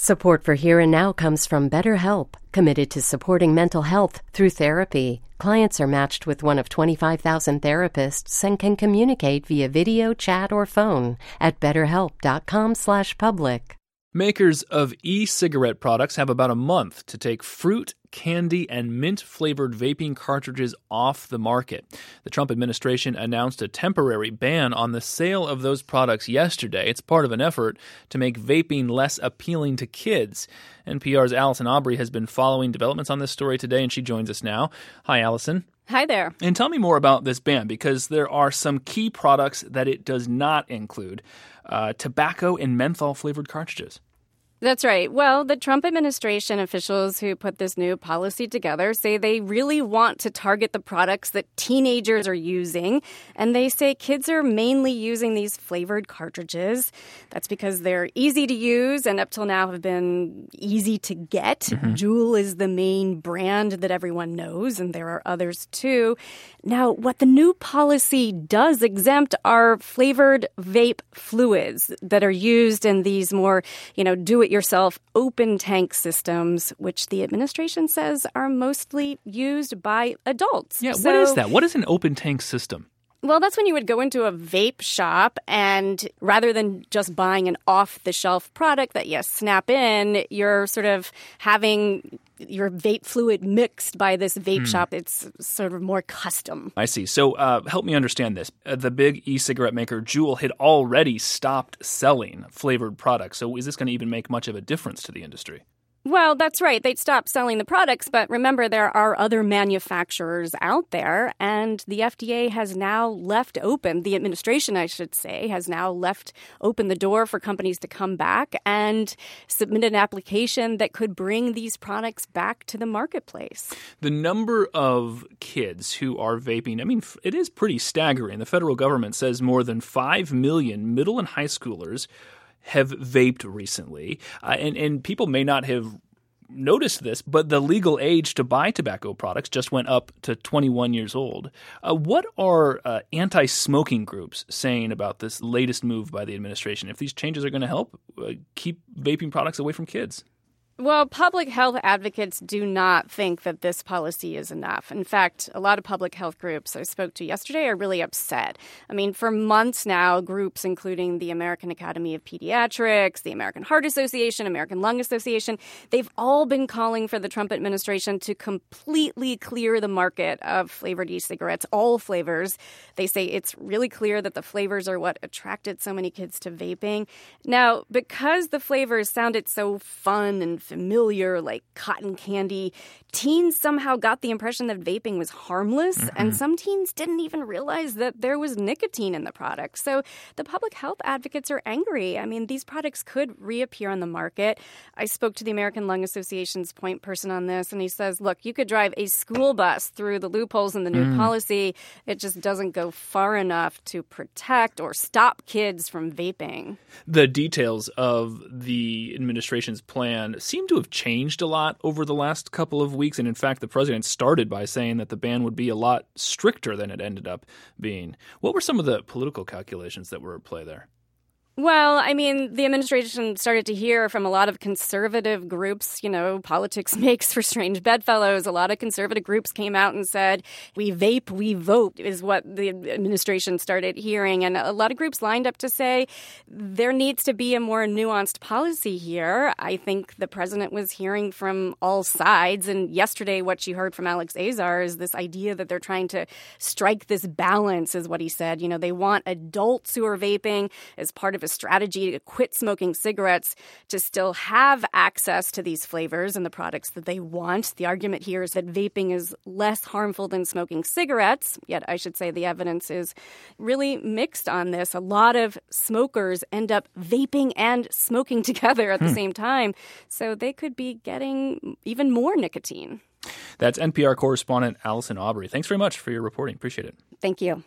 Support for Here and Now comes from BetterHelp, committed to supporting mental health through therapy. Clients are matched with one of 25,000 therapists and can communicate via video, chat, or phone at betterhelp.com/public. Makers of e-cigarette products have about a month to take fruit, candy, and mint-flavored vaping cartridges off the market. The Trump administration announced a temporary ban on the sale of those products yesterday. It's part of an effort to make vaping less appealing to kids. NPR's Allison Aubrey has been following developments on this story today, and she joins us now. Hi, Allison. Hi there. And tell me more about this ban, because there are some key products that it does not include. Tobacco and menthol-flavored cartridges. That's right. Well, the Trump administration officials who put this new policy together say they really want to target the products that teenagers are using. And they say kids are mainly using these flavored cartridges. That's because they're easy to use and up till now have been easy to get. Mm-hmm. Juul is the main brand that everyone knows, and there are others too. Now, what the new policy does exempt are flavored vape fluids that are used in these more, do-it-yourself open tank systems, which the administration says are mostly used by adults. Yeah, what is that? What is an open tank system? Well, that's when you would go into a vape shop and rather than just buying an off-the-shelf product that you snap in, you're sort of having your vape fluid mixed by this vape shop. It's sort of more custom. I see. So help me understand this. The big e-cigarette maker Juul had already stopped selling flavored products. So is this going to even make much of a difference to the industry? Well, that's right. They'd stopped selling the products, but remember, there are other manufacturers out there, and the FDA has now left open, the administration, I should say, has now left open the door for companies to come back and submit an application that could bring these products back to the marketplace. The number of kids who are vaping, it is pretty staggering. The federal government says more than 5 million middle and high schoolers have vaped recently. And people may not have noticed this, but the legal age to buy tobacco products just went up to 21 years old. What are anti-smoking groups saying about this latest move by the administration? If these changes are going to help keep vaping products away from kids? Well, public health advocates do not think that this policy is enough. In fact, a lot of public health groups I spoke to yesterday are really upset. For months now, groups including the American Academy of Pediatrics, the American Heart Association, American Lung Association, they've all been calling for the Trump administration to completely clear the market of flavored e-cigarettes, all flavors. They say it's really clear that the flavors are what attracted so many kids to vaping. Now, because the flavors sounded so fun and familiar, like cotton candy, teens somehow got the impression that vaping was harmless, and some teens didn't even realize that there was nicotine in the product. So the public health advocates are angry. These products could reappear on the market. I spoke to the American Lung Association's point person on this, and he says, look, you could drive a school bus through the loopholes in the new policy. It just doesn't go far enough to protect or stop kids from vaping. The details of the administration's plan seem to have changed a lot over the last couple of weeks. And in fact, the president started by saying that the ban would be a lot stricter than it ended up being. What were some of the political calculations that were at play there? Well, the administration started to hear from a lot of conservative groups, politics makes for strange bedfellows. A lot of conservative groups came out and said, we vape, we vote, is what the administration started hearing. And a lot of groups lined up to say there needs to be a more nuanced policy here. I think the president was hearing from all sides. And yesterday, what you heard from Alex Azar is this idea that they're trying to strike this balance, is what he said. They want adults who are vaping as part of a strategy to quit smoking cigarettes to still have access to these flavors and the products that they want. The argument here is that vaping is less harmful than smoking cigarettes, yet I should say the evidence is really mixed on this. A lot of smokers end up vaping and smoking together at the same time, so they could be getting even more nicotine. That's NPR correspondent Allison Aubrey. Thanks very much for your reporting. Appreciate it. Thank you.